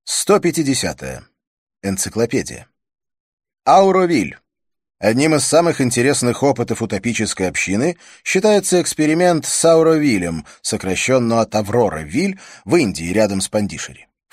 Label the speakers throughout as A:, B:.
A: 150. Энциклопедия. Ауровиль. Одним из самых интересных опытов утопической общины считается эксперимент с Ауровилем, сокращенно от Аврора-Виль, в Индии, рядом с Пандишери. В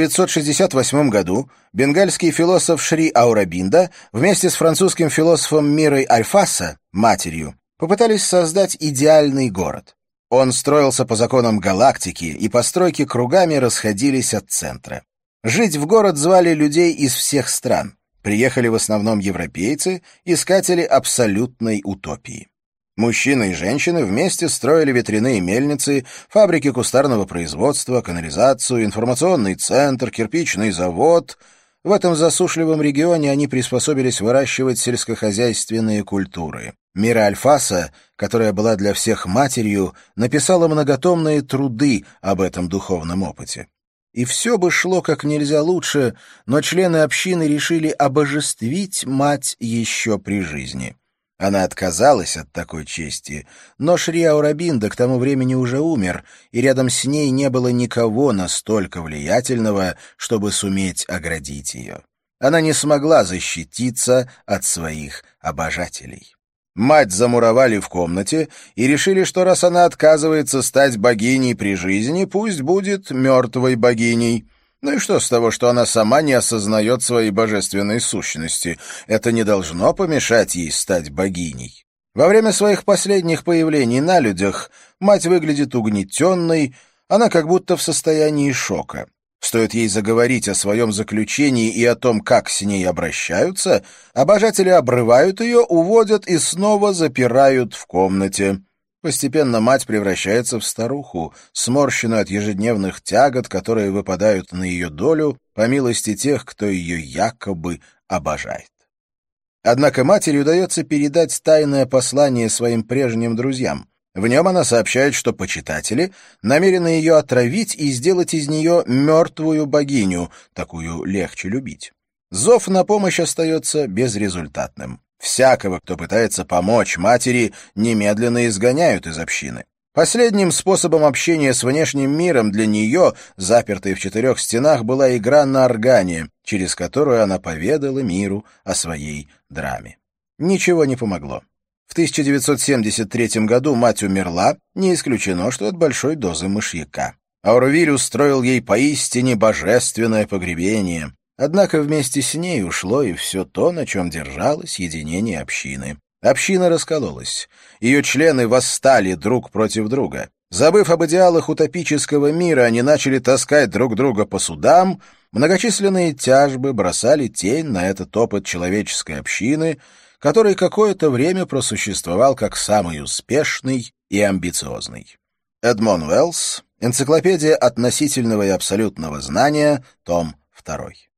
A: 1968 году бенгальский философ Шри Аурабинда вместе с французским философом Мирой Альфаса, матерью, попытались создать идеальный город. Он строился по законам галактики, и постройки кругами расходились от центра. Жить в город звали людей из всех стран. Приехали в основном европейцы, искатели абсолютной утопии. Мужчины и женщины вместе строили ветряные мельницы, фабрики кустарного производства, канализацию, информационный центр, кирпичный завод. В этом засушливом регионе они приспособились выращивать сельскохозяйственные культуры. Мира Альфаса, которая была для всех матерью, написала многотомные труды об этом духовном опыте. И все бы шло как нельзя лучше, но члены общины решили обожествить мать еще при жизни. Она отказалась от такой чести, но Шри Аурабинда к тому времени уже умер, и рядом с ней не было никого настолько влиятельного, чтобы суметь оградить ее. Она не смогла защититься от своих обожателей. Мать замуровали в комнате и решили, что раз она отказывается стать богиней при жизни, пусть будет мертвой богиней. Ну и что с того, что она сама не осознает своей божественной сущности? Это не должно помешать ей стать богиней. Во время своих последних появлений на людях мать выглядит угнетенной, она как будто в состоянии шока. Стоит ей заговорить о своем заключении и о том, как с ней обращаются, обожатели обрывают ее, уводят и снова запирают в комнате. Постепенно мать превращается в старуху, сморщенную от ежедневных тягот, которые выпадают на ее долю по милости тех, кто ее якобы обожает. Однако матери удается передать тайное послание своим прежним друзьям. В нем она сообщает, что почитатели намерены ее отравить и сделать из нее мертвую богиню, такую легче любить. Зов на помощь остается безрезультатным. Всякого, кто пытается помочь матери, немедленно изгоняют из общины. Последним способом общения с внешним миром для нее, запертой в 4 стенах, была игра на органе, через которую она поведала миру о своей драме. Ничего не помогло. В 1973 году мать умерла, не исключено, что от большой дозы мышьяка. Ауровиль устроил ей поистине божественное погребение. Однако вместе с ней ушло и все то, на чем держалось единение общины. Община раскололась. Ее члены восстали друг против друга. Забыв об идеалах утопического мира, они начали таскать друг друга по судам. Многочисленные тяжбы бросали тень на этот опыт человеческой общины, который какое-то время просуществовал как самый успешный и амбициозный. Эдмон Уэллс. Энциклопедия относительного и абсолютного знания. Том 2.